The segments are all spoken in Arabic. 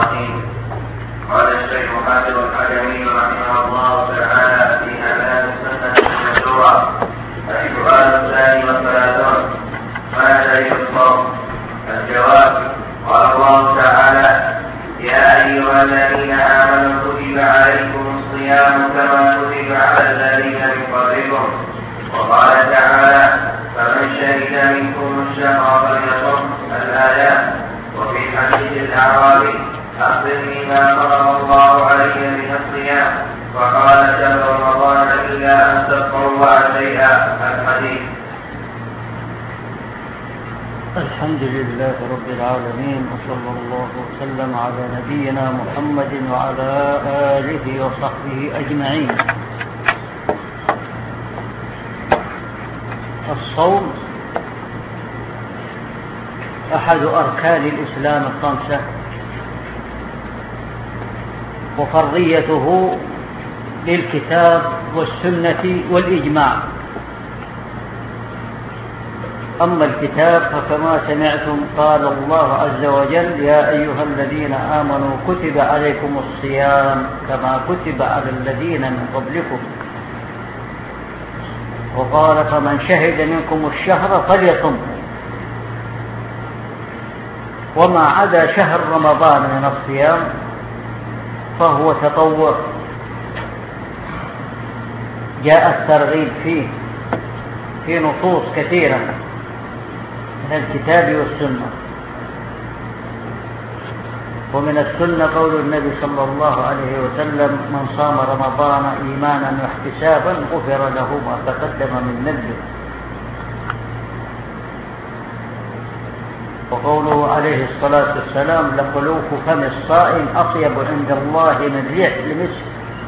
قال الشيخ حافظ الحكمي رحمه الله تعالى في أعلام السنة المشروعة: السؤال الثاني والثلاثون: ما دليل الصوم؟ الجواب: قال الله تعالى: يا أيها الذين آمنوا كتب عليكم الصيام كما كتب على الذين من قبلكم. وقال تعالى: فمن شهد منكم الشهر فليصم. الآيات. وفي حديث الأعرابي: أخبرني ما فرض الله علي من الصيام، فقال: شهر رمضان إلا أن تطوع شيئا. الحديث. الحمد لله رب العالمين، وصلى الله وسلم على نبينا محمد وعلى آله وصحبه أجمعين. الصوم أحد أركان الإسلام الخمسة، وفرضيته للكتاب والسنة والإجماع. أما الكتاب فكما سمعتم قال الله عز وجل: يا أيها الذين آمنوا كتب عليكم الصيام كما كتب على الذين من قبلكم. وقال: فمن شهد منكم الشهر فليصم. وما عدا شهر رمضان من الصيام فهو تطوع، جاء الترغيب فيه في نصوص كثيرة من الكتاب والسنة. ومن السنة قول النبي صلى الله عليه وسلم: من صام رمضان إيمانا واحتسابا غفر له ما تقدم من ذنبه. وقوله عليه الصلاة والسلام: لخلوف فم الصائم أطيب عند الله من ريح المسك.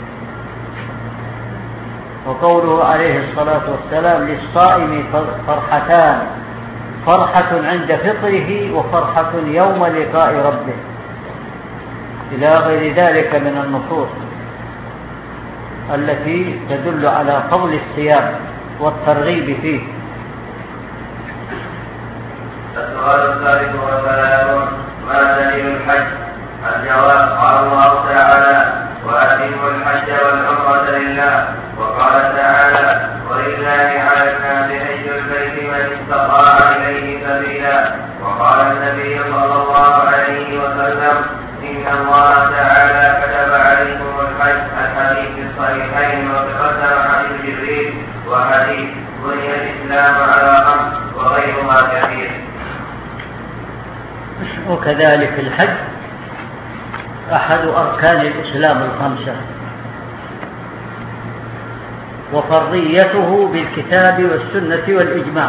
وقوله عليه الصلاة والسلام: للصائم فرحتان: فرحة عند فطره وفرحة يوم لقاء ربه، إلى غير ذلك من النصوص التي تدل على فضل الصيام والترغيب فيه. السؤال الثالث والثلاثون: ما دليل الحج؟ الجواب: قال الله تعالى: وأتموا الحج والعمرة لله. وقال تعالى: ولله على الناس حج البيت من استطاع إليه سبيلا. وقال النبي صلى الله عليه وسلم: إن الله تعالى كتب عليكم الحج. الحديث في الصحيحين، وتقدم حديث جبريل وحديث بني الإسلام على خمس وغيرها كثير. وكذلك الحج أحد أركان الإسلام الخمسة، وفرضيته بالكتاب والسنة والإجماع.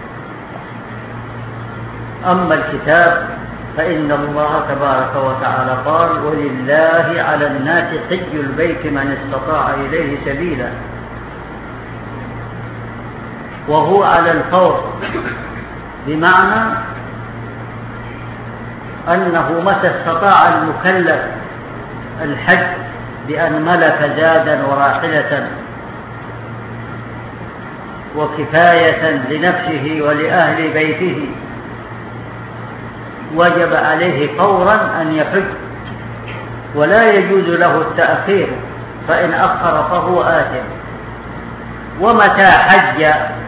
أما الكتاب فإن الله تبارك وتعالى قال: ولله على الناس حج البيت من استطاع إليه سبيلا. وهو على الفور، بمعنى أنه متى استطاع المكلف الحج بأن ملك زادا وراحلة وكفاية لنفسه ولأهل بيته، وجب عليه فورا أن يحج، ولا يجوز له التأخير، فإن أخر فهو آثم. ومتى حج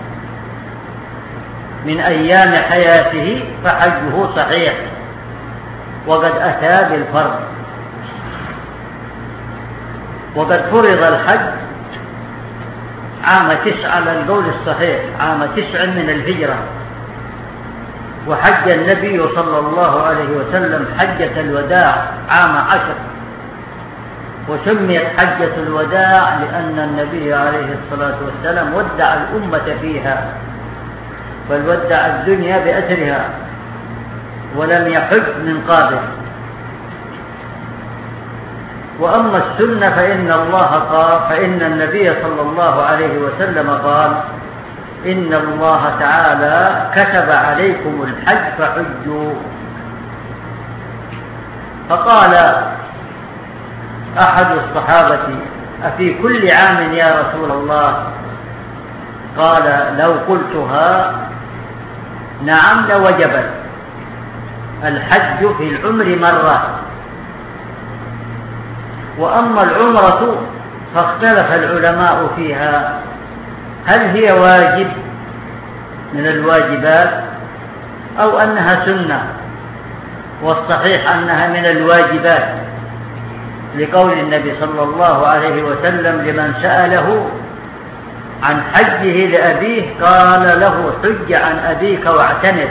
من أيام حياته فحجه صحيح، وقد أتى بالفرض. وقد فرض الحج عام 9 على القول الصحيح، عام 9 من الهجرة. وحج النبي صلى الله عليه وسلم حجة الوداع عام 10، وسميت حجة الوداع لأن النبي عليه الصلاة والسلام ودع الأمة فيها، بل ودع الدنيا بأسرها، ولم يحج من قابل. وأما السنة فإن النبي صلى الله عليه وسلم قال: إن الله تعالى كتب عليكم الحج فحجوا. فقال أحد الصحابة: أفي كل عام يا رسول الله؟ قال: لو قلتها نعم لوجبت. الحج في العمر مرة، وأما العمرة فاختلف العلماء فيها هل هي واجب من الواجبات أو أنها سنة، والصحيح أنها من الواجبات لقول النبي صلى الله عليه وسلم لمن سأله عن حجه لأبيه قال له حج عن أبيك واعتمر،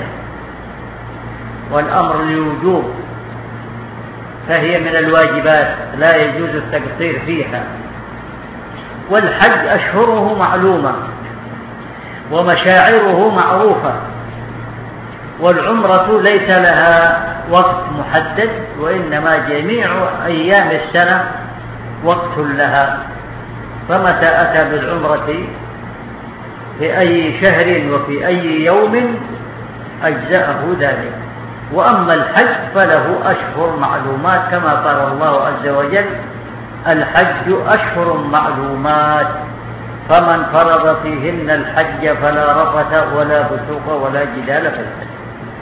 والأمر للوجوب، فهي من الواجبات لا يجوز التقصير فيها. والحج أشهره معلومة ومشاعره معروفة، والعمرة ليس لها وقت محدد، وإنما جميع أيام السنة وقت لها، فمتى أتى بالعمرة في أي شهر وفي أي يوم أجزأه ذلك. وأما الحج فله أشهر معلومات كما قال الله عز وجل الحج أشهر معلومات فمن فرض فيهن الحج فلا رفث ولا فسوق ولا جدال في الحج.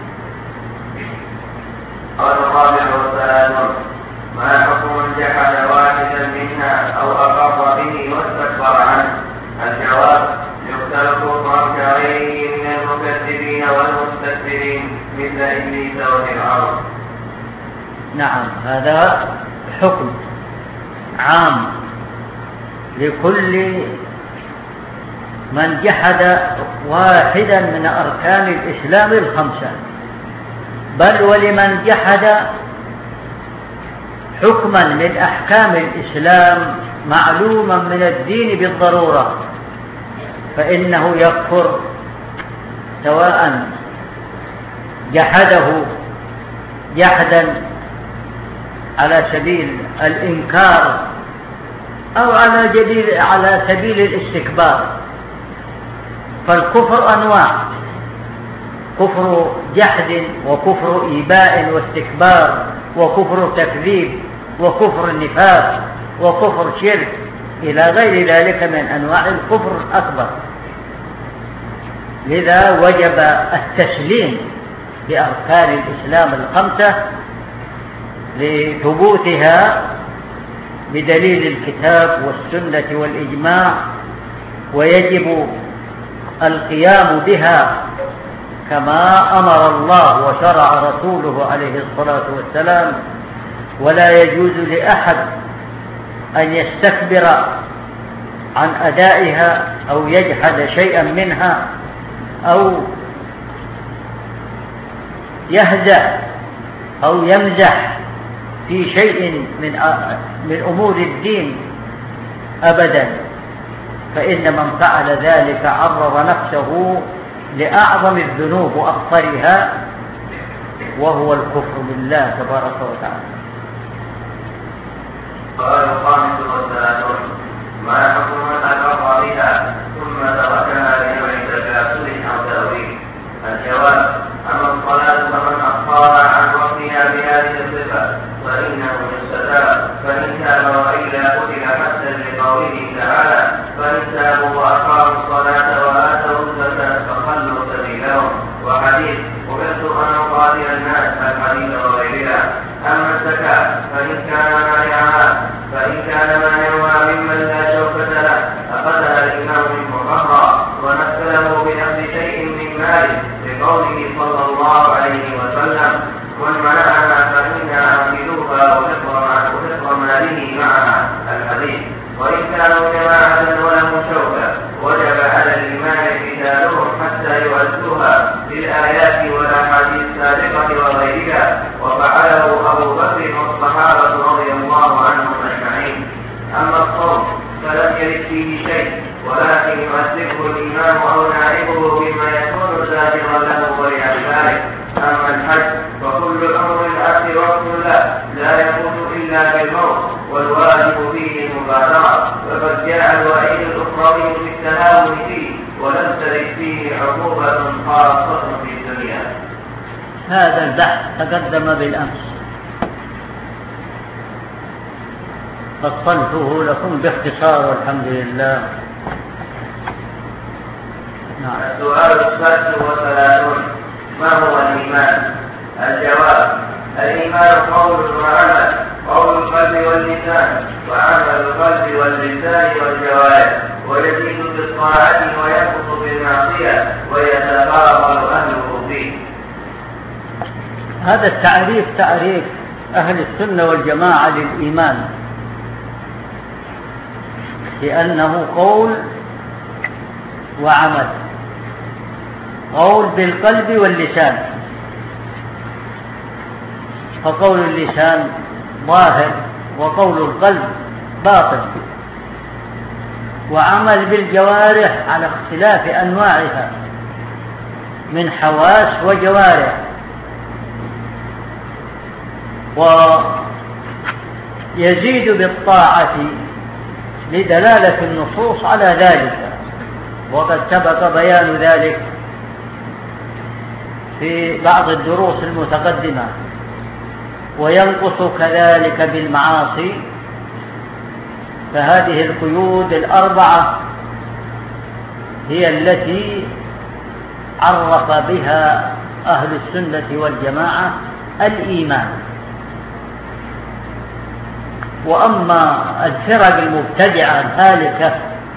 قال الرابع والثلاثون: ما حكم من جحد واحدا منها أو أقر به واستكبر عنه؟ الجواب: يختلف كفرين من المكذبين والمستكبرين مثل إبليس وفرعون. نعم، هذا حكم عام لكل من جحد واحدا من أركان الإسلام الخمسة، بل ولمن جحد حكما من أحكام الإسلام معلوما من الدين بالضرورة فإنه يكفر، سواء جحده جحدا على سبيل الإنكار أو على سبيل الاستكبار. فالكفر أنواع: كفر جحد، وكفر إيباء واستكبار، وكفر تكذيب، وكفر نفاق، وكفر شرك، إلى غير ذلك من أنواع الكفر الأكبر. لذا وجب التسليم بأركان الإسلام الخمسة لثبوتها بدليل الكتاب والسنة والإجماع، ويجب القيام بها كما أمر الله وشرع رسوله عليه الصلاة والسلام. ولا يجوز لأحد أن يستكبر عن أدائها أو يجحد شيئا منها أو يهزأ أو يمزح في شيء من أمور الدين أبدا، فإن من فعل ذلك عرض نفسه لأعظم الذنوب وأخطرها، وهو الكفر بالله تبارك وتعالى. قال الخامس والثلاثون: ما حكم من أقر بها ثم تركها لنوع تكاسل أو تأويل؟ الجواب: أما الصلاة فمن أخطاها عن وقتها بهذه الصفة فإنه يستتاب، فإن تاب وإلا قتل حتى لقوله تعالى: فإن تابوا وأقاموا الصلاة وآتوا الزكاة فخلوا سبيلهم. وحديث: أمرت أن أقاتل الناس، الحديث وغيرها. أما الزكاة فإن كان مانعها ممن لا شوكة له أخذها الإمام المقرر ونفذه بنفس شيء من ماله لقوله صلى الله عليه وسلم: من منعها فإنا أخذوها وفطر ماله معها، الحديث. وإن كانوا جماعة ولهم شوكة وجب على الإمام قتالهم حتى يؤدوها بالآيات والأحاديث السابقة وغيرها، وفعله أبو بكر والصحابة رضي الله عنهم أجمعين. أما الصوم فلم يرد فيه شيء، ولكن يؤثره الإمام أو نائبه بما يكون زاجرا له ولأمثاله. أما الحج فكل أمر الأخذ وقت له لا يكون إلا بالموت، والواجب فيه المبادرة، وقد جاء الوعيد الأخروي في التهاون فيه، ولم ترد فيه عقوبة خاصة في الدنيا. هذا البحث تقدم بالأمس، فصلته لكم باختصار والحمد لله. السؤال السادس والثلاثون: ما هو الإيمان؟ الجواب: الإيمان قول وعمل. قول القلب بالقلب واللسان وعمل القلب واللسان والجوارح، ويزيد بالطاعة وينقص بالمعصية ويتفاضل أهله فيه. هذا التعريف تعريف أهل السنة والجماعة للإيمان، لأنه قول وعمل، قول بالقلب واللسان، فقول اللسان ظاهر وقول القلب باطن، وعمل بالجوارح على اختلاف أنواعها من حواس وجوارح، ويزيد بالطاعة لدلالة النصوص على ذلك، وقد سبق بيان ذلك في بعض الدروس المتقدمة. وينقص كذلك بالمعاصي، فهذه القيود الأربعة هي التي عرف بها أهل السنة والجماعة الإيمان. وأما الفرق المبتدعة الهالكة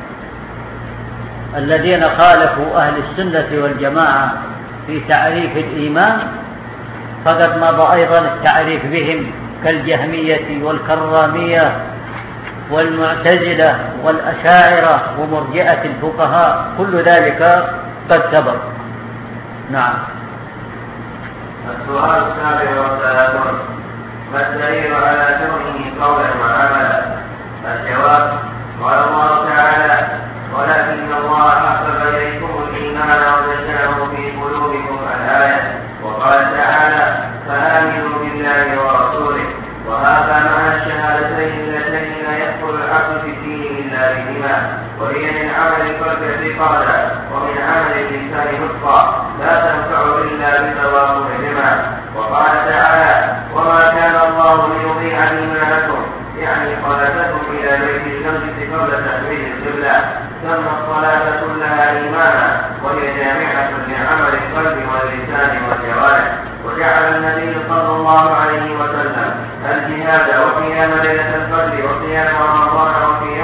الذين خالفوا أهل السنة والجماعة في تعريف الإيمان فقد مضى أيضا التعريف بهم، كالجهمية والكرامية والمعتزلة والأشاعرة ومرجئة الفقهاء، كل ذلك قد سبق. نعم. السؤال السابع والثلاثون: ما الدليل على كونه قولا وعملا؟ الجواب: قال الله تعالى: ولكن الله حبب إليكم الإيمان وزينه في قلوبكم الآية. وقال تعالى: فآمنوا بالله ورسوله. وهذا معنى الشهادتين اللتين لا يدخل العبد في الدين إلا بهما، وهي من عمل القلب اعتقادا ومن عمل اللسان نطقا، لا تنفع إلا بتوافقهما. وقال تعالى: وما كان الله ليضيع إيمانكم، يعني صلاتكم إلى بيت المقدس قبل تحويل القبلة. سمى الصلاة كلها إيمانا، وهي جامعة لعمل القلب واللسان والجوارح. وجعل النبي صلى الله عليه وسلم الجهاد وقيام ليلة القدر وقيام رمضان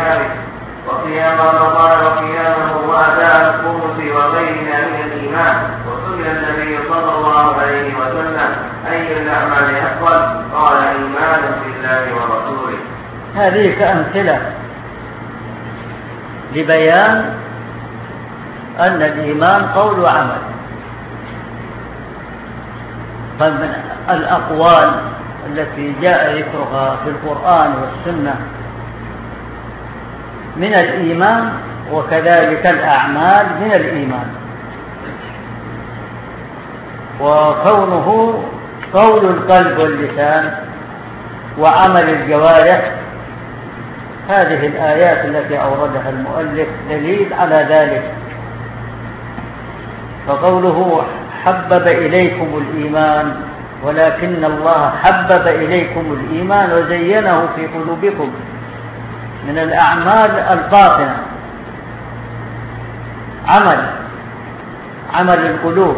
وقيامه وأداء الخمس وغيرها من الإيمان. وسئل النبي صلى الله عليه وسلم: أي الأعمال أفضل؟ قال: إيمان بالله ورسوله. هذه كأمثلة لبيان أن الإيمان قول وعمل. فمن الأقوال التي جاء ذكرها في القرآن والسنة من الإيمان، وكذلك الأعمال من الإيمان. وكونه قول القلب واللسان وعمل الجوارح، هذه الآيات التي أوردها المؤلف دليل على ذلك. فقوله: حبب إليكم الإيمان، ولكن الله حبب إليكم الإيمان وزينه في قلوبكم، من الأعمال الباطنة عمل القلوب،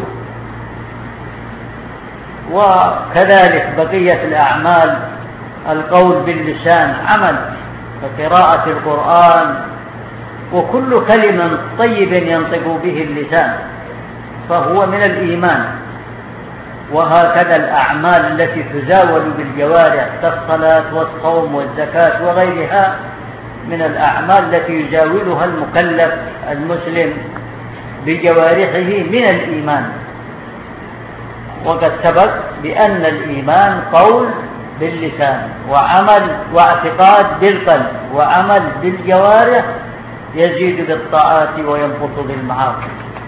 وكذلك بقية الأعمال القول باللسان عمل، كقراءة القرآن وكل كلمة طيب ينطق به اللسان فهو من الإيمان. وهكذا الأعمال التي تزاول بالجوارح كالصلاة والصوم والزكاة وغيرها من الأعمال التي يزاولها المكلف المسلم بجوارحه من الإيمان. وقد سبق بأن الإيمان قول باللسان وعمل واعتقاد بالقلب وعمل بالجوارح، يزيد بالطاعات وينقص بالمعاصي.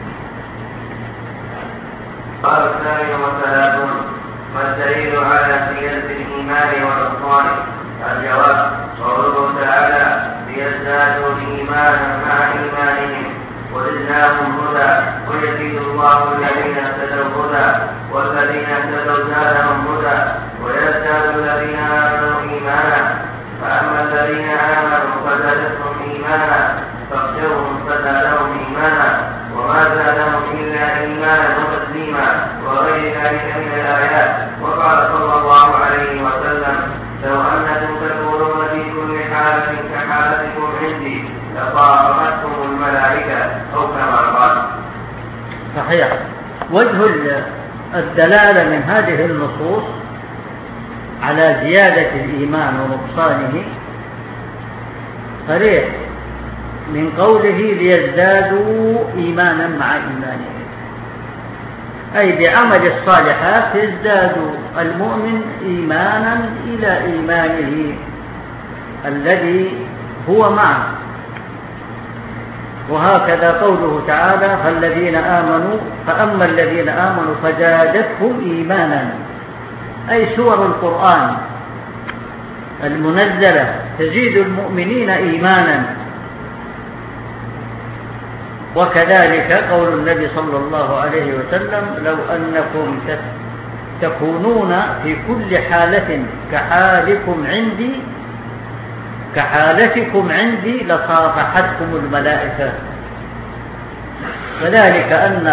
قال 32: ما الدليل على زيادة الإيمان ونقصانه؟ الجواب: قوله تعالى: ليزدادوا إيمانا مع إيمانهم وزدناهم هدى ويزيد الله الذين اهتدوا هدى والذين اهتدوا زادهم هدى ويزداد الذين آمنوا إيمانا. فأما الذين آمنوا فزادتهم إيمانا فاغفرهم فزادهم إيمانا وما زادهم إلا إيمانا وتسليما وغير ذلك من الآيات. وقال صلى الله عليه وسلم: لو أنكم تكونون وجه الدلالة من هذه النصوص على زيادة الإيمان ونقصانه صريح من قوله ليزدادوا إيمانا مع إيمانهم، أي بعمل الصالحات يزداد المؤمن إيمانا إلى إيمانه الذي هو معه. وهكذا قوله تعالى فأما الذين آمنوا فزادتهم إيمانا، أي سور القرآن المنزلة تزيد المؤمنين إيمانا. وكذلك قول النبي صلى الله عليه وسلم لو أنكم تكونون في كل حالة كحالتكم عندي لصافحتكم الملائكة. وذلك أن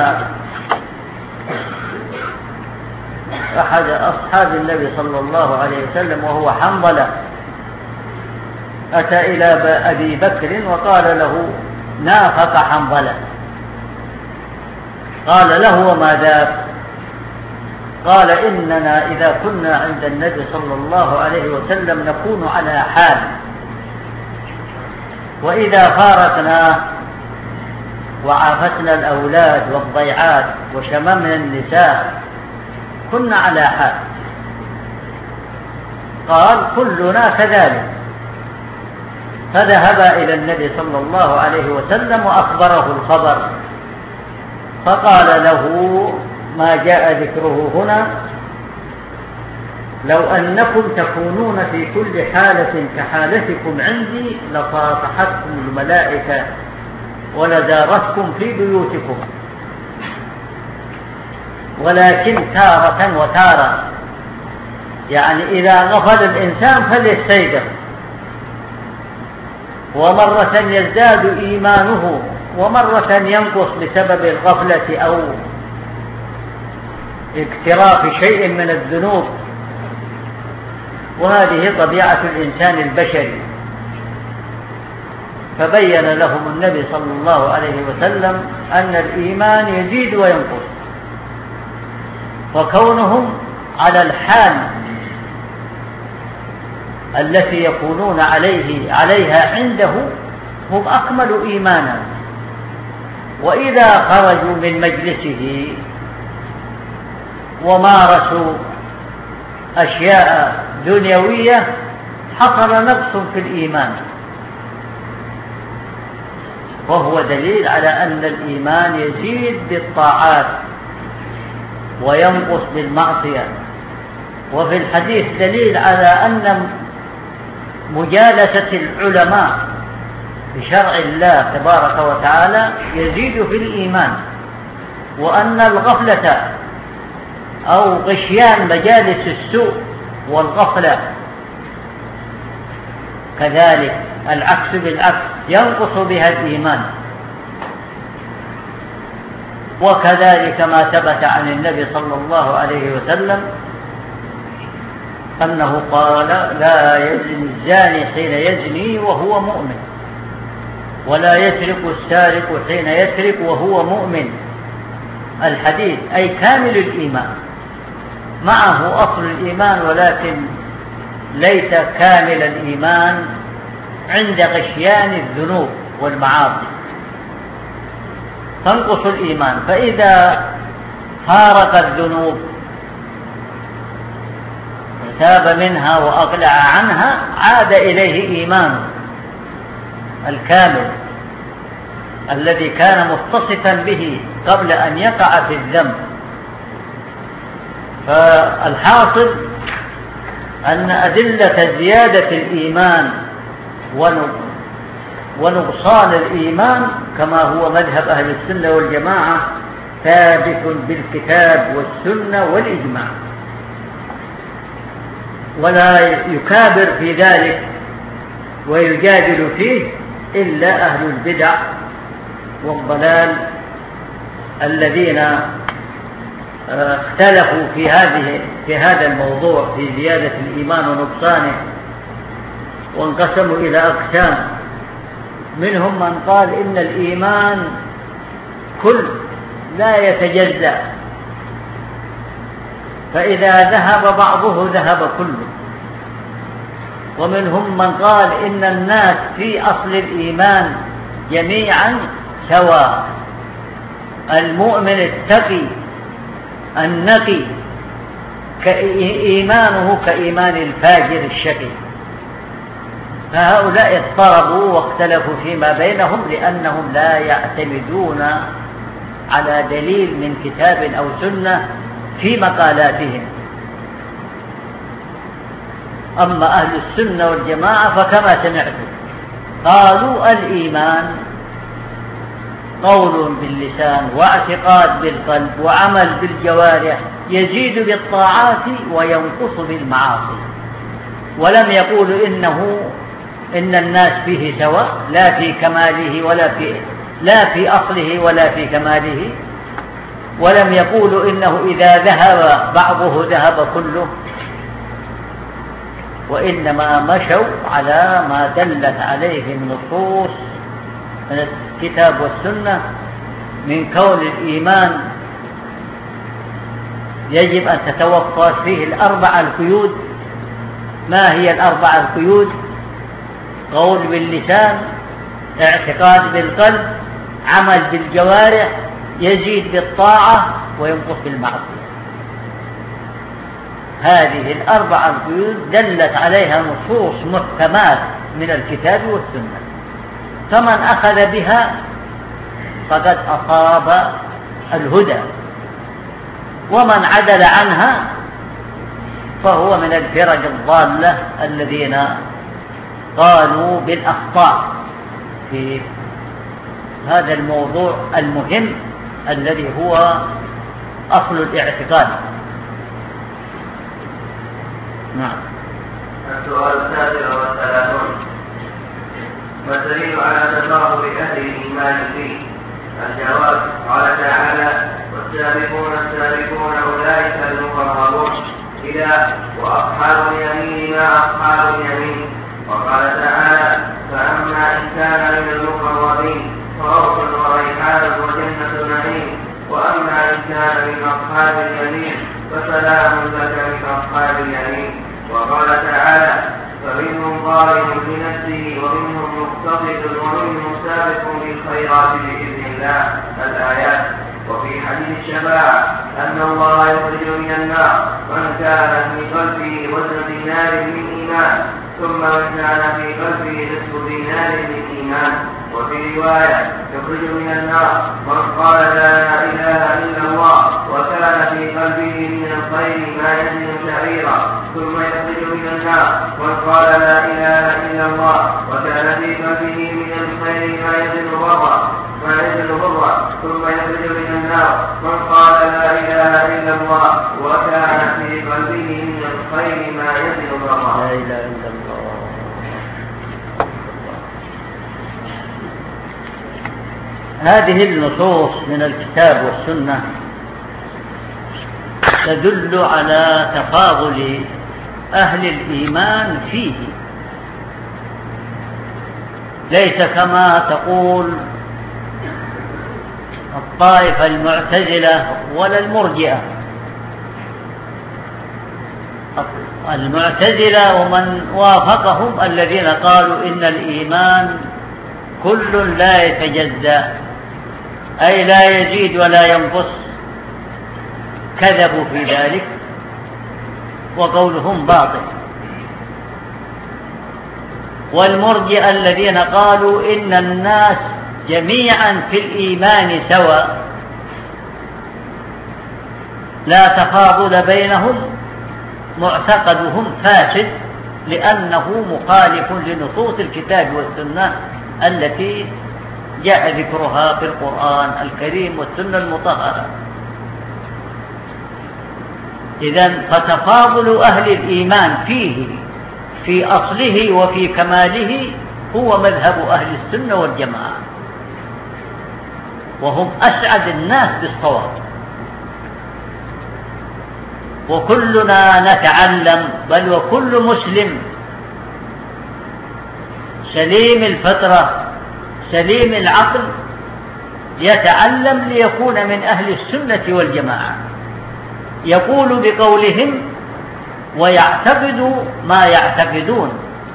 أحد أصحاب النبي صلى الله عليه وسلم وهو حنظلة أتى إلى أبي بكر وقال له نافق حنظلة، قال له وما ذاك؟ قال إننا إذا كنا عند النبي صلى الله عليه وسلم نكون على حال، وإذا فارقناه وعافتنا الأولاد والضيعات وشممنا النساء كنا على حال. قال كلنا كذلك. فذهب إلى النبي صلى الله عليه وسلم وأخبره الخبر، فقال له ما جاء ذكره هنا لو أنكم تكونون في كل حالة كحالتكم عندي لصافحتكم الملائكة ولزارتكم في بيوتكم، ولكن تارة وتارة، يعني إذا غفل الإنسان فليستيقظ، ومرة يزداد إيمانه ومرة ينقص بسبب الغفلة أو اقتراف شيء من الذنوب، وهذه طبيعة الإنسان البشري. فبين لهم النبي صلى الله عليه وسلم أن الإيمان يزيد وينقص، وكونهم على الحال التي يكونون عليها عنده هم أكمل إيمانا، وإذا خرجوا من مجلسه ومارسوا أشياء دنيوية حصل نقص في الإيمان، وهو دليل على أن الإيمان يزيد بالطاعات وينقص بالمعصية. وفي الحديث دليل على أن مجالسة العلماء بشرع الله تبارك وتعالى يزيد في الإيمان، وأن الغفلة أو غشيان مجالس السوء والغفلة كذلك العكس بالعكس ينقص بها الإيمان. وكذلك ما ثبت عن النبي صلى الله عليه وسلم أنه قال لا يزني الزاني حين يزني وهو مؤمن، ولا يسرق السارق حين يسرق وهو مؤمن. الحديث أي كامل الإيمان، معه أصل الإيمان ولكن ليس كامل الإيمان عند غشيان الذنوب والمعاصي، تنقص الإيمان. فإذا فارق الذنوب وتاب منها وأقلع عنها عاد إليه إيمانه الكامل الذي كان متصفا به قبل أن يقع في الذنب. فالحاصل أن أدلة زيادة الإيمان ونقصان الإيمان كما هو مذهب أهل السنة والجماعة ثابت بالكتاب والسنة والإجماع، ولا يكابر في ذلك ويجادل فيه إلا أهل البدع والضلال الذين اختلفوا في هذا الموضوع في زيادة الإيمان ونقصانه، وانقسموا إلى أقسام. منهم من قال إن الإيمان كل لا يتجزأ فإذا ذهب بعضه ذهب كله. ومنهم من قال إن الناس في أصل الإيمان جميعا سواء، المؤمن التقي النقي إيمانه كإيمان الفاجر الشقي. فهؤلاء اضطربوا واختلفوا فيما بينهم لأنهم لا يعتمدون على دليل من كتاب أو سنة في مقالاتهم. أما أهل السنة والجماعة فكما سمعتم قالوا الإيمان قول باللسان واعتقاد بالقلب وعمل بالجوارح، يزيد بالطاعات وينقص بالمعاصي. ولم يقولوا إن الناس فيه سواء، لا في كماله لا في أصله ولا في كماله. ولم يقولوا إنه إذا ذهب بعضه ذهب كله، وإنما مشوا على ما دلت عليه النصوص من الكتاب والسنة من كون الإيمان يجب أن تتوفر فيه الأربع القيود. ما هي الأربع القيود؟ قول باللسان، اعتقاد بالقلب، عمل بالجوارح، يزيد بالطاعة وينقص بالمعصية. هذه الأربع القيود دلت عليها نصوص محكمات من الكتاب والسنة، فمن أخذ بها فقد أصاب الهدى، ومن عدل عنها فهو من الفرق الضالة الذين قالوا بالأخطاء في هذا الموضوع المهم الذي هو أصل الاعتقاد. نعم. السؤال 39: ما الدليل على تفاضل أهل الإيمان فيه؟ الجواب: قال تعالى: والسابقون السابقون أولئك المقربون إلى وأصحاب اليمين ما أصحاب اليمين. وقال تعالى: فأما إن كان من المقربين فروح وريحان وجنة نعيم، وأما إن كان من أصحاب اليمين فسلام لك من أصحاب اليمين. وقال تعالى: فمنهم ظالم لنفسه ومنهم مقتصد ومنهم سابق بالخيرات بإذن الله. الآيات. وفي حديث الشفاعة أن الله يخرج من النار من كان في قلبه وزن دينار من إيمان، ثم من كان في قلبه نصف دينار من إيمان. وفي رواية: يخرج من النار من قال لا إله إلا الله وكان في قلبه من الخير ما يزن شعيرا، ثم يخرج من النار من قال لا إله إلا الله وكان في قلبه من الخير ما يزن برا، ثم يخرج من النار من قال لا إله إلا الله وكان في قلبه من الخير ما يزن برا. لا إله إلا الله. هذه النصوص من الكتاب والسنة تدل على تفاضل أهل الإيمان فيه، ليس كما تقول الطائفة المعتزلة ولا المرجئة. المعتزلة ومن وافقهم الذين قالوا إن الإيمان كل لا يتجزأ، أي لا يزيد ولا ينقص، كذبوا في ذلك وقولهم باطل. والمرجئة الذين قالوا إن الناس جميعا في الإيمان سواء لا تفاضل بينهم، معتقدهم فاسد لأنه مخالف لنصوص الكتاب والسنة التي جاء ذكرها في القرآن الكريم والسنة المطهرة. إذن فتفاضل أهل الإيمان فيه في أصله وفي كماله هو مذهب أهل السنة والجماعة، وهم أسعد الناس بالصواب. وكلنا نتعلم، بل وكل مسلم سليم الفطرة سليم العقل يتعلم ليكون من أهل السنة والجماعة. يقول بقولهم ويعتقد ما يعتقدون،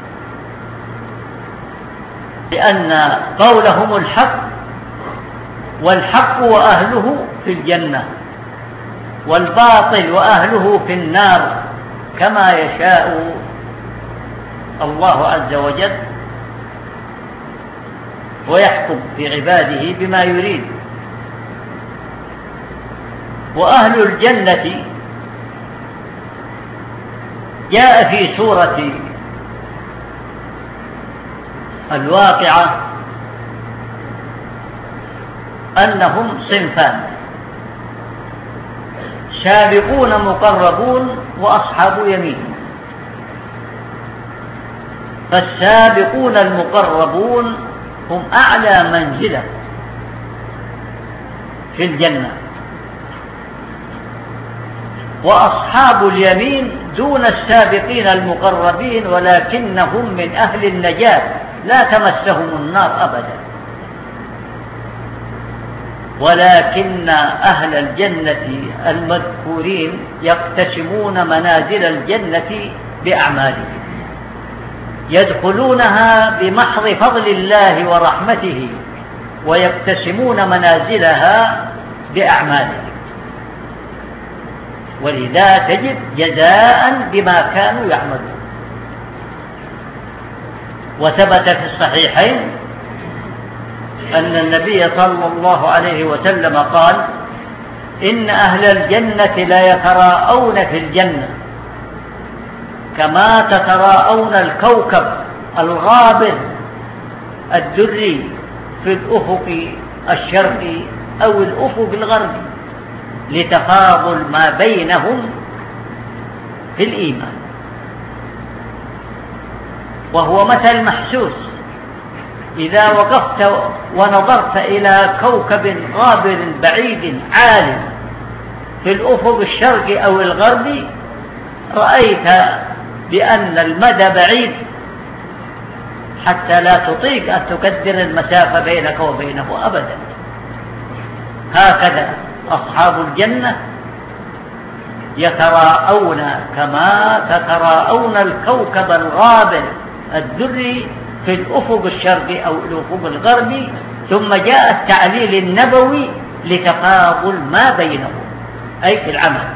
لأن قولهم الحق، والحق وأهله في الجنة، والباطل وأهله في النار، كما يشاء الله عز وجل، ويحكم في عباده بما يريد. وأهل الجنة جاء في سورة الواقعة أنهم صنفان: سابقون مقربون وأصحاب يمين. فالسابقون المقربون هم أعلى منزلة في الجنة، وأصحاب اليمين دون السابقين المقربين، ولكنهم من أهل النجاة لا تمسهم النار أبدا. ولكن أهل الجنة المذكورين يقتسمون منازل الجنة بأعمالهم، يدخلونها بمحض فضل الله ورحمته، ويقتسمون منازلها بأعمالهم، ولذا تجد جزاء بما كانوا يعملون. وثبت في الصحيحين أن النبي صلى الله عليه وسلم قال: إن أهل الجنة لا يتراءون في الجنة كما تتراءون الكوكب الغابر الدري في الأفق الشرقي أو الأفق الغربي، لتفاضل ما بينهم في الإيمان. وهو مثل محسوس، إذا وقفت ونظرت إلى كوكب غابر بعيد عال في الأفق الشرقي أو الغربي، رأيت بأن المدى بعيد حتى لا تطيق أن تقدر المسافة بينك وبينه أبدا. هكذا أصحاب الجنة يتراءون كما تتراءون الكوكب الغابر الدري في الأفق الشرقي أو الأفق الغربي. ثم جاء التعليل النبوي لتفاضل ما بينهم، أي في العمل.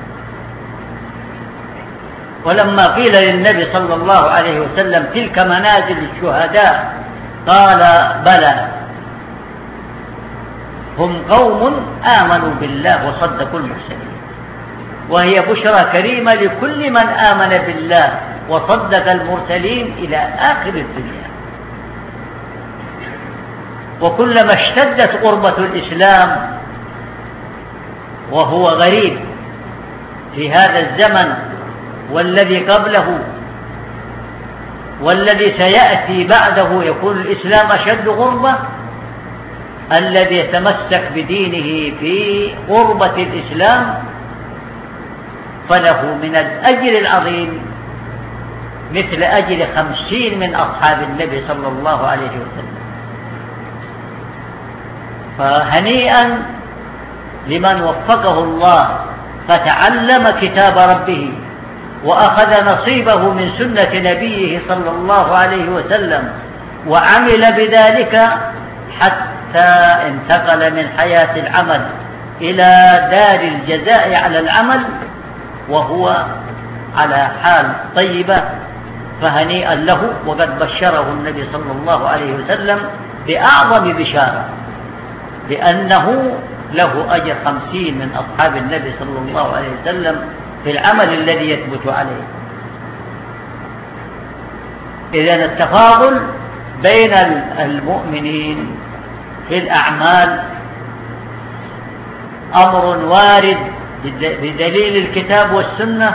ولما قيل للنبي صلى الله عليه وسلم: تلك منازل الشهداء، قال: بلى، هم قوم آمنوا بالله وصدقوا المرسلين. وهي بشرى كريمة لكل من آمن بالله وصدق المرسلين إلى آخر الدنيا. وكلما اشتدت قربة الإسلام، وهو غريب في هذا الزمن والذي قبله والذي سيأتي بعده، يكون الإسلام أشد غربة. الذي يتمسك بدينه في غربة الإسلام فله من الأجر العظيم مثل أجر 50 من أصحاب النبي صلى الله عليه وسلم. فهنيئا لمن وفقه الله فتعلم كتاب ربه وأخذ نصيبه من سنة نبيه صلى الله عليه وسلم وعمل بذلك حتى انتقل من حياة العمل إلى دار الجزاء على العمل وهو على حال طيبة، فهنيئا له. وقد بشره النبي صلى الله عليه وسلم بأعظم بشارة بأنه له أجر 50 من أصحاب النبي صلى الله عليه وسلم في العمل الذي يثبت عليه. إذن التفاضل بين المؤمنين في الأعمال أمر وارد بدليل الكتاب والسنة،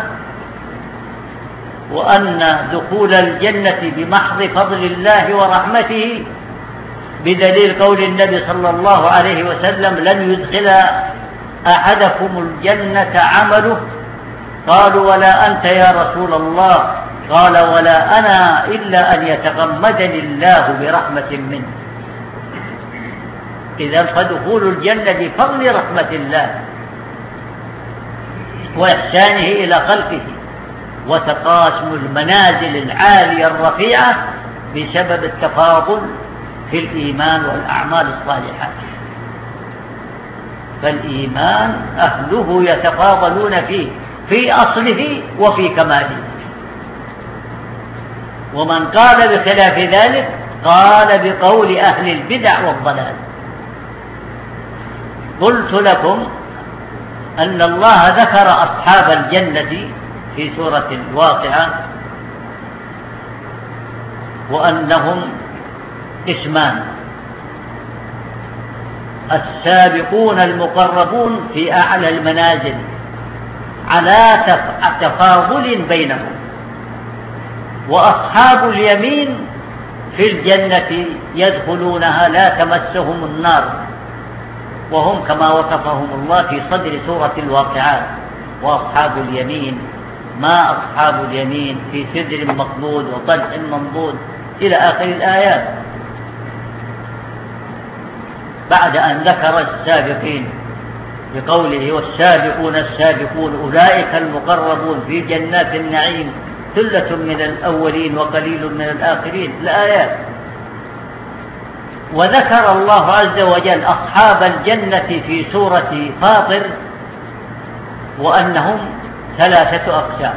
وأن دخول الجنة بمحض فضل الله ورحمته بدليل قول النبي صلى الله عليه وسلم: لن يدخل أحدكم الجنة عمله. قالوا: ولا أنت يا رسول الله؟ قال: ولا أنا إلا أن يتغمدني الله برحمة منه. إذن فدخول الجنة بفضل رحمة الله. وإحسانه إلى خلقه، وتقاسم المنازل العالية الرفيعة بسبب التفاضل في الإيمان والأعمال الصالحة. فالإيمان أهله يتفاضلون فيه في أصله وفي كماله، ومن قال بخلاف ذلك قال بقول أهل البدع والضلال. قلت لكم أن الله ذكر أصحاب الجنة في سورة الواقعة وأنهم قسمان: السابقون المقربون في أعلى المنازل على تفاضل بينهم، وأصحاب اليمين في الجنة يدخلونها لا تمسهم النار، وهم كما وصفهم الله في صدر سورة الواقعات: وأصحاب اليمين ما أصحاب اليمين في سدر مخضود وطلح منضود إلى آخر الآيات. بعد أن ذكر السابقين بقوله: والسابقون السابقون أولئك المقربون في جنات النعيم ثلة من الأولين وقليل من الآخرين الآيات. وذكر الله عز وجل أصحاب الجنة في سورة فاطر وأنهم 3 أقسام: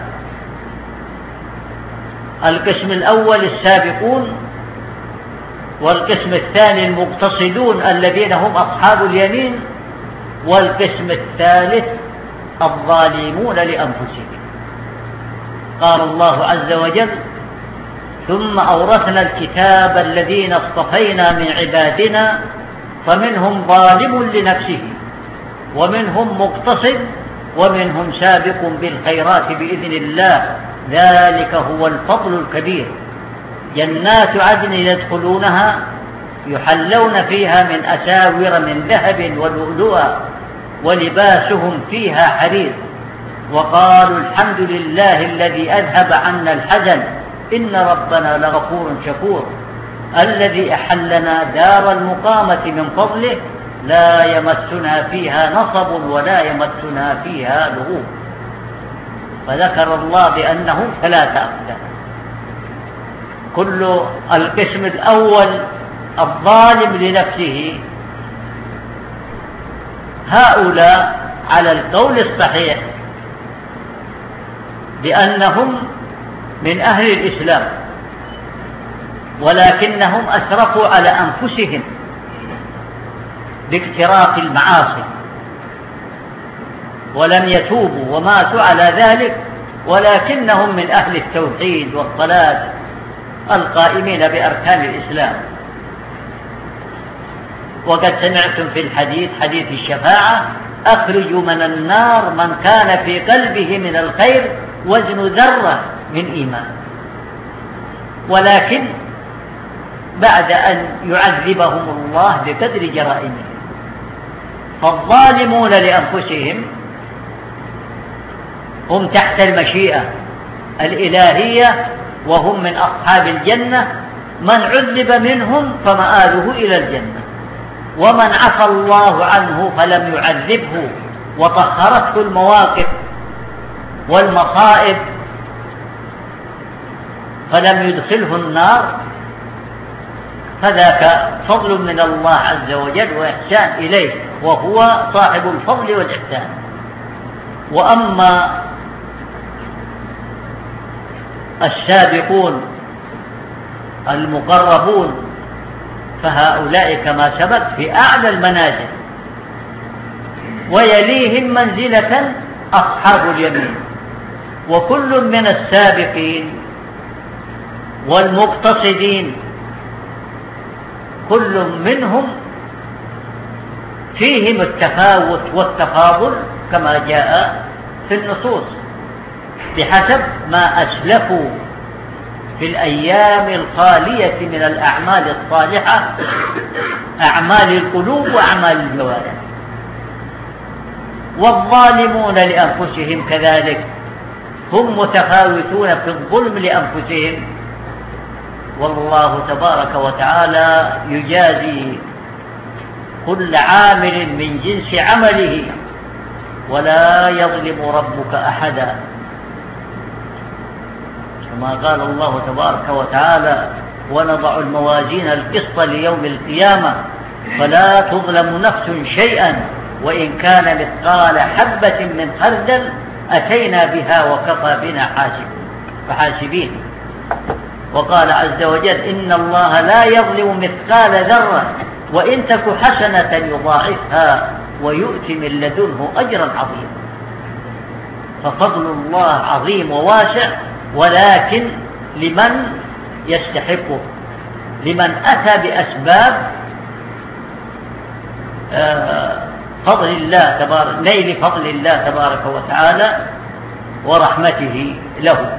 القسم الأول السابقون، والقسم الثاني المقتصدون الذين هم أصحاب اليمين، والقسم الثالث الظالمون لأنفسهم. قال الله عز وجل: ثم أورثنا الكتاب الذين اصطفينا من عبادنا فمنهم ظالم لنفسه ومنهم مقتصد ومنهم سابق بالخيرات بإذن الله ذلك هو الفضل الكبير. جنات عدن يدخلونها يحلون فيها من أساور من ذهب ولؤلؤا ولباسهم فيها حرير وقالوا الحمد لله الذي أذهب عنا الحزن إن ربنا لغفور شكور الذي أحلنا دار المقامة من فضله لا يمسنا فيها نصب ولا يمسنا فيها لغوب. فذكر الله بأنه 3 أقسام. كل القسم الأول الظالم لنفسه، هؤلاء على القول الصحيح بأنهم من أهل الإسلام، ولكنهم أسرفوا على أنفسهم باقتراف المعاصي ولم يتوبوا وماتوا على ذلك، ولكنهم من أهل التوحيد والصلاة القائمين بأركان الإسلام. وقد سمعتم في الحديث حديث الشفاعة: أخرجوا من النار من كان في قلبه من الخير وزن ذرة من إيمان. ولكن بعد أن يعذبهم الله بقدر جرائمهم. فالظالمون لأنفسهم هم تحت المشيئة الإلهية وهم من أصحاب الجنة، من عذب منهم فمآله إلى الجنة، ومن عفى الله عنه فلم يعذبه وطهرته المواقف والمصائب فلم يدخله النار فذاك فضل من الله عز وجل وإحسان إليه، وهو صاحب الفضل والإحسان. وأما السابقون المقربون فهؤلاء كما سبق في أعلى المنازل، ويليهم منزلة أصحاب اليمين. وكل من السابقين والمقتصدين كل منهم فيهم التفاوت والتفاضل كما جاء في النصوص بحسب ما أسلفوا في الأيام الخالية من الأعمال الصالحة، أعمال القلوب وأعمال الجوارح. والظالمون لأنفسهم كذلك هم متفاوتون في الظلم لأنفسهم، والله تبارك وتعالى يجازي كل عامل من جنس عمله، ولا يظلم ربك أحدا، كما قال الله تبارك وتعالى: ونضع الموازين القسط ليوم القيامة فلا تظلم نفس شيئا وإن كان مثقال حبة من خردل أتينا بها وكفى بنا حاسبين. وقال عز وجل: إن الله لا يظلم مثقال ذرة وإن تك حسنة يضاعفها ويؤتي من لدنه أجرا عظيما. ففضل الله عظيم وواسع، ولكن لمن يستحقه، لمن أتى بأسباب فضل الله نيل فضل الله تبارك وتعالى ورحمته له.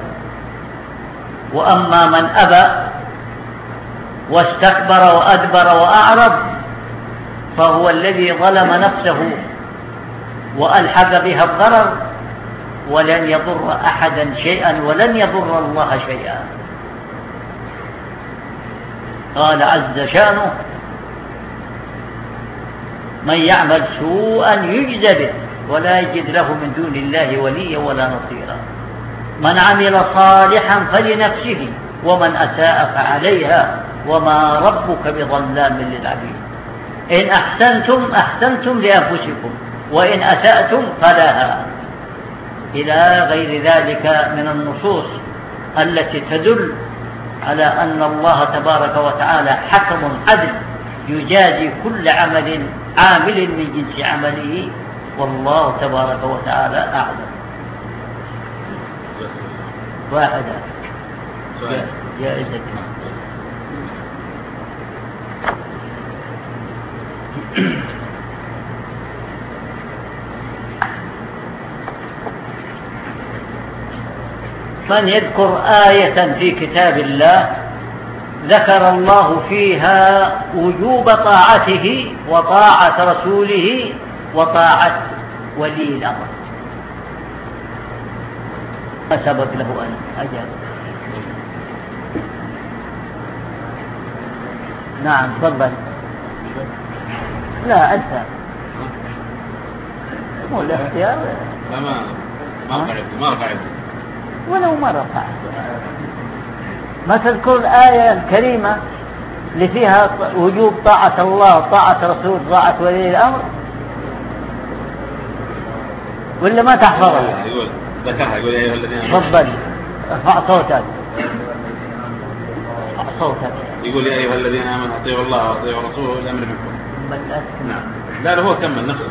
وأما من أبى واستكبر وأدبر وأعرض فهو الذي ظلم نفسه وألحق بها الضرر، ولن يضر أحدا شيئا ولن يضر الله شيئا. قال عز شأنه: من يعمل سوءا يجز به ولا يجد له من دون الله وليا ولا نصيرا. من عمل صالحا فلنفسه ومن أساء فعليها وما ربك بظلام للعبيد. إن أحسنتم أحسنتم لأنفسكم وإن أسأتم فلها، إلى غير ذلك من النصوص التي تدل على أن الله تبارك وتعالى حكم عدل يجازي كل عامل من جنس عمله، والله تبارك وتعالى أعلم. واحدة جائزة. من يذكر آية في كتاب الله ذكر الله فيها وجوب طاعته وطاعة رسوله وطاعة ولي الأمر، ما سبق له أن أجاب. نعم تفضل. لا أنت مو الاختيار. ما رفعت ولو ما رفعت. ما تذكر الآية الكريمة اللي فيها وجوب طاعة الله طاعة رسول طاعة ولي الأمر، ولا ما تحفظها؟ يقول ذكرها، يقول: يا أيها الذين تفضل ارفع صوتك. يقول: يا أيها الذين آمنوا أطيعوا الله وأطيعوا رسوله الأمر منكم. نعم. لا هو كمل نفسه.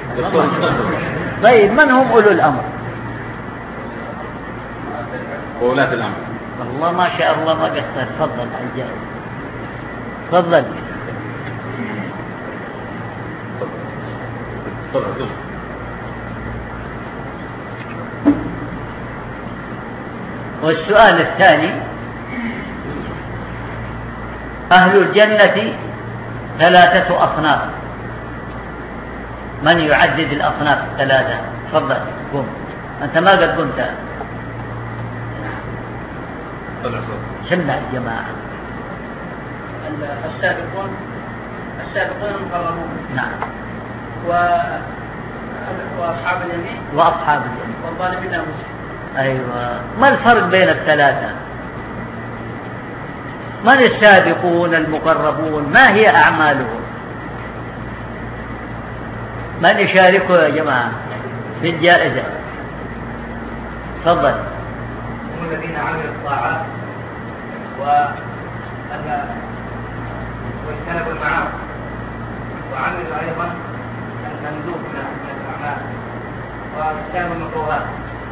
طيب من هم أولو الأمر؟ وولاة الأمر. والله ما شاء الله ما قصر. تفضل الجاي. تفضل. والسؤال الثاني: أهل الجنة 3 أصناف، من يعدد الأصناف 3؟ تفضل قم، أنت ما قد قمت. سمع الجماعة. السابقون المقربون. نعم. وأصحاب اليمين. والظالمين المسلمين. أيوة. ما الفرق بين ال3؟ من السابقون المقربون؟ ما هي أعمالهم؟ من يشاركوا يا جماعة في الجائزة؟ تفضل. هم الذين عملوا الطاعات واجتنبوا المعاصي وعملوا أيضا المندوب من الأعمال واجتنبوا المكروهات.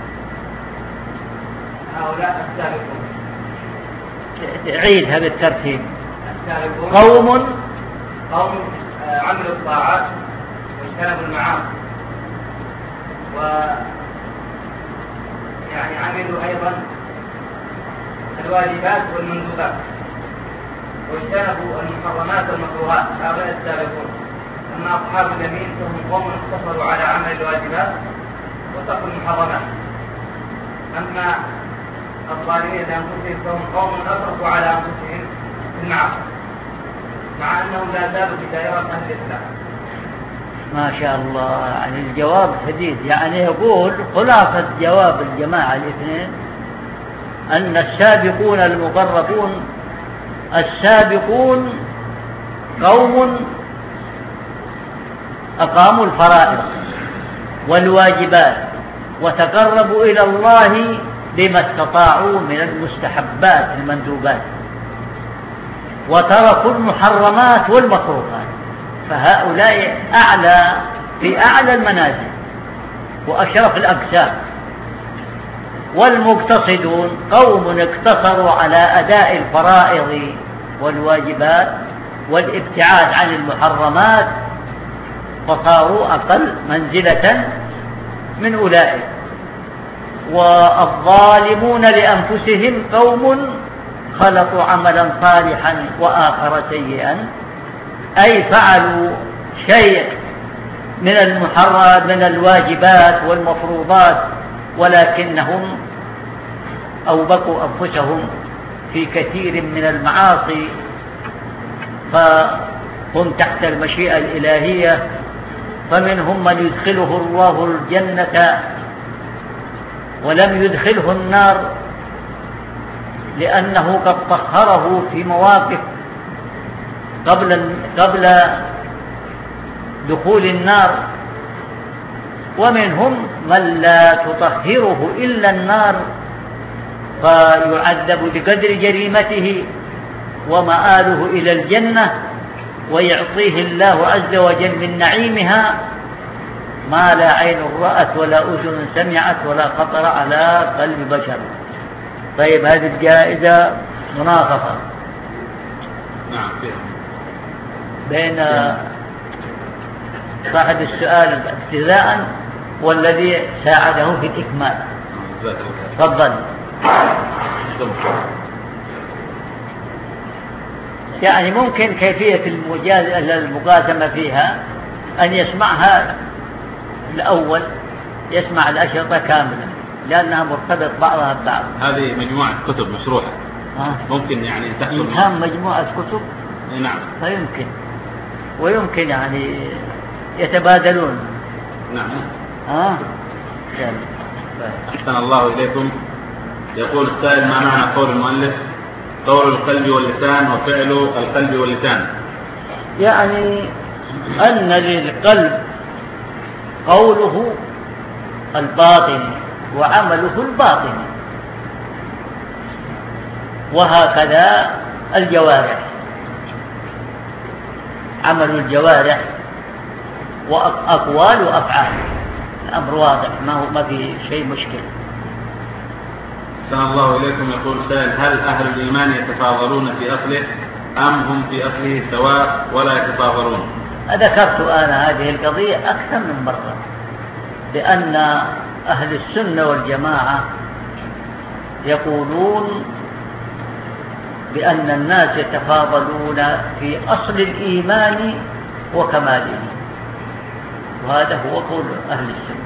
هؤلاء السابقون. عيدها بالترتيب. قوم عملوا الطاعات واجتنبوا المعاصي يعني عملوا أيضا الواجبات والمندوبات واجتنبوا المحرمات والمكروهات. هؤلاء السابقون. أما أصحاب اليمين فهم قوم اقتصروا على عمل الواجبات وتركوا المحرمات. أما الظالمين لأنفسهم فهم قوم أسرفوا على أنفسهم في المعاصي مع أنهم لا زالوا في دائرة أهل الإسلام. ما شاء الله، يعني الجواب حديث. يعني يقول خلاصة جواب الجماعة الاثنين أن السابقون المقربون، السابقون قوم أقاموا الفرائض والواجبات وتقربوا إلى الله بما استطاعوا من المستحبات المندوبات، وتركوا المحرمات والمكروهات، فهؤلاء أعلى في أعلى المنازل وأشرف الأقسام. والمقتصدون قوم اقتصروا على أداء الفرائض والواجبات والابتعاد عن المحرمات، فصاروا أقل منزلة من أولئك. والظالمون لأنفسهم قوم خلقوا عملا صالحا وآخر سيئا، أي فعلوا شيء من الواجبات والمفروضات، ولكنهم أوبقوا أنفسهم في كثير من المعاصي، فهم تحت المشيئة الإلهية. فمنهم من يدخله الله الجنة ولم يدخله النار، لأنه قد طهره في مواقف قبل دخول النار. ومنهم من لا تطهره إلا النار، فيعذب بقدر جريمته ومآله إلى الجنة، ويعطيه الله عز وجل من نعيمها ما لا عين رأت ولا أذن سمعت ولا خطر على قلب بشر. طيب، هذه الجائزة مناصفة بين صاحب السؤال ابتداء والذي ساعده في الإكمال. تفضل. يعني ممكن كيفية المقاسمة فيها أن يسمعها الأول، يسمع الأشرطة كاملة لأنها مرتبط بعضها ببعض. هذه مجموعة كتب مشروحة. ممكن يعني تحصل كم مجموعة كتب؟ نعم. فيمكن ويمكن يعني يتبادلون. نعم. أحسن الله إليكم. يقول السائل: ما معنى قول المؤلف قول القلب واللسان وفعل القلب واللسان؟ يعني أن للقلب قوله الباطن وعمله الباطن، وهكذا الجوارح، عمل الجوارح وأقوال وأفعال. الأمر واضح، ما في شيء مشكل. أحسن الله إليكم. يقول سائل: هل أهل الإيمان يتفاضلون في أصله أم هم في أصله سواء ولا يتفاضلون؟ ذكرت أنا هذه القضية أكثر من مرة، لأن أهل السنة والجماعة يقولون بأن الناس يتفاضلون في أصل الإيمان وكماله، وهذا هو قول أهل السنة،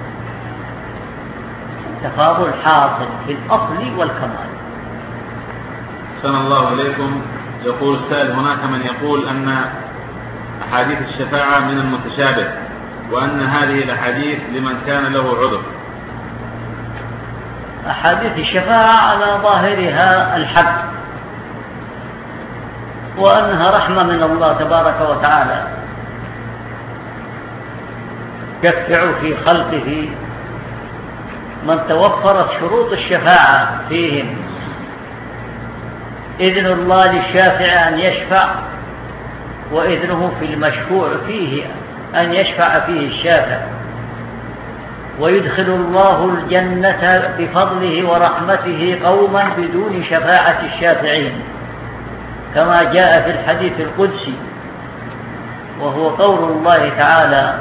تفاضل حاصل في الأصل والكمال. أحسن الله إليكم. يقول السائل: هناك من يقول أن أحاديث الشفاعة من المتشابه، وأن هذه الأحاديث لمن كان له عذر. أحاديث الشفاعة على ظاهرها الحق، وأنها رحمة من الله تبارك وتعالى يشفع في خلقه من توفرت شروط الشفاعة فيهم. إذن الله للشافع أن يشفع، وإذنه في المشفوع فيه أن يشفع فيه الشافع، ويدخل الله الجنة بفضله ورحمته قوما بدون شفاعة الشافعين، كما جاء في الحديث القدسي، وهو قول الله تعالى: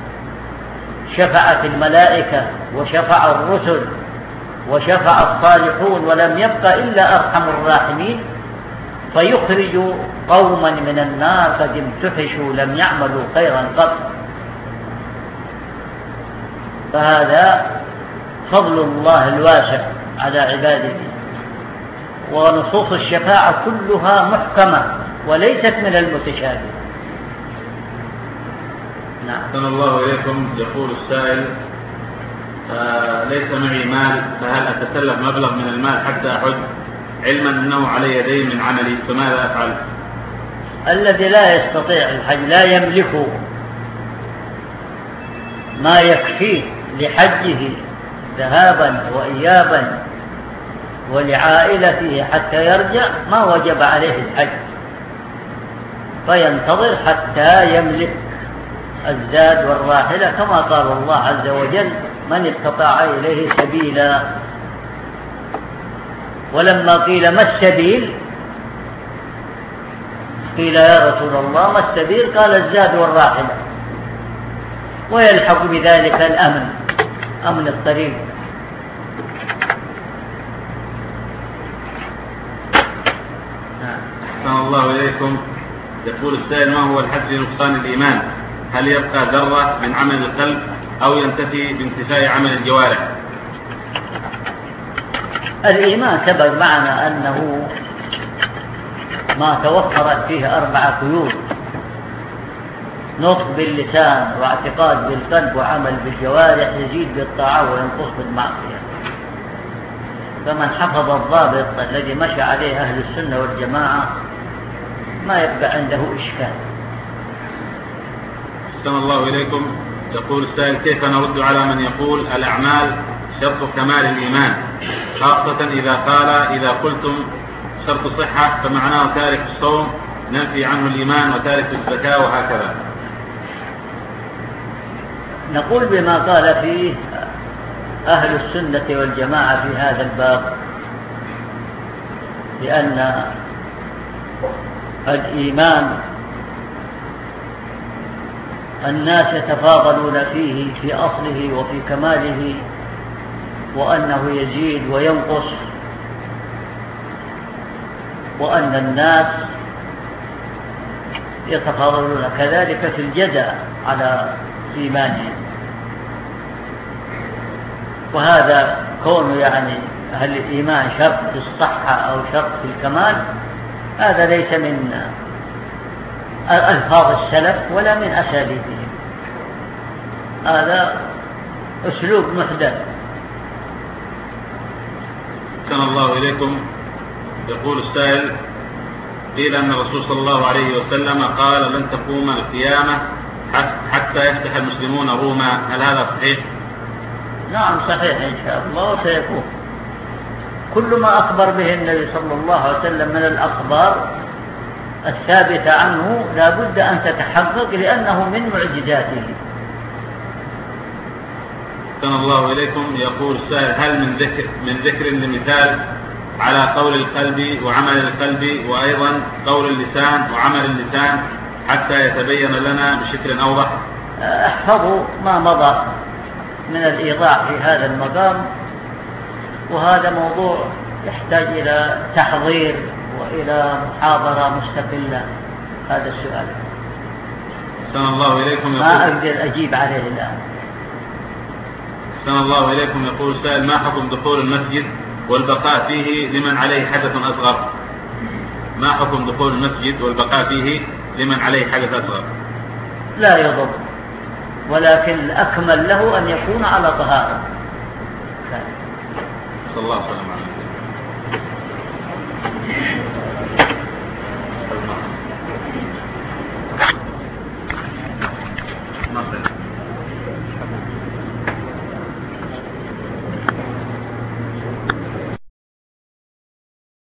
شفعت الملائكة وشفع الرسل وشفع الصالحون ولم يبق إلا أرحم الراحمين، فيخرج قوما من النار قد امتحشوا لم يعملوا خيرا قط. فهذا فضل الله الواسع على عباده. ونصوص الشفاعة كلها محكمة وليست من المتشابه، نعم. أحسن الله إليكم. يقول السائل: ليس معي مال، فهل أتسلف مبلغ من المال حتى أحج، علما أنه علي دين من عملي، فماذا أفعل؟ الذي لا يستطيع الحج لا يملك ما يكفيه لحجه ذهابا وإيابا ولعائلته حتى يرجع، ما وجب عليه الحج، فينتظر حتى يملك الزاد والراحلة، كما قال الله عز وجل: من استطاع إليه سبيلا. ولما قيل ما السبيل، قيل يا رسول الله ما السبيل؟ قال الزاد والراحلة، ويلحق بذلك الأمن، أمن الطريق. أحسن الله إليكم. يقول السائل: ما هو الحد لنقصان الإيمان؟ هل يبقى ذرة من عمل القلب أو ينتفي بانتفاء عمل الجوارح؟ الإيمان سبق معنا أنه ما توفرت فيه 4 قيود: نطق باللسان، واعتقاد بالقلب، وعمل بالجوارح، يزيد بالطاعة وينقص بالمعصية. فمن حفظ الضابط الذي مشى عليه أهل السنة والجماعة ما يبقى عنده إشكال. أحسن الله إليكم. يقول السائل: كيف نرد على من يقول الأعمال شرط كمال الإيمان، خاصة إذا قال إذا قلتم شرط صحة فمعناه تارك الصوم ننفي عنه الإيمان، وتارك الزكاة، وهكذا؟ نقول بما قال فيه أهل السنة والجماعة في هذا الباب، لأن الإيمان الناس يتفاضلون فيه في أصله وفي كماله، وأنه يزيد وينقص، وأن الناس يتفاضلون كذلك في الجزاء على إيمانهم. وهذا كونه يعني هل الإيمان شرط في الصحة أو شرط في الكمال، هذا ليس من ألفاظ السلف ولا من أساليبهم، هذا أسلوب محدث. أحسن الله إليكم. يقول السائل: قيل أن الرسول صلى الله عليه وسلم قال لن تقوم القيامة حتى يفتح المسلمون روما، هل هذا صحيح؟ نعم صحيح إن شاء الله، وسيكون كل ما أخبر به النبي صلى الله عليه وسلم من الأخبار الثابتة عنه لا بد أن تتحقق، لأنه من معجزاته. أحسن الله إليكم. يقول السائل: هل من ذكر لمثال على قول القلب وعمل القلب، وأيضا قول اللسان وعمل اللسان، حتى يتبين لنا بشكل أوضح؟ احفظوا ما مضى من الإيضاح في هذا المقام، وهذا موضوع يحتاج إلى تحضير وإلى محاضرة مستقلة. هذا السؤال أحسن الله إليكم. ما أقدر أجيب عليه الآن. أحسن الله إليكم. يقول السائل: ما حكم دخول المسجد والبقاء فيه لمن عليه حدث أصغر؟ ما حكم دخول المسجد والبقاء فيه لمن عليه حدث أصغر؟ لا يضر، ولكن الأكمل له أن يكون على طهارة. صلى الله عليه وسلم.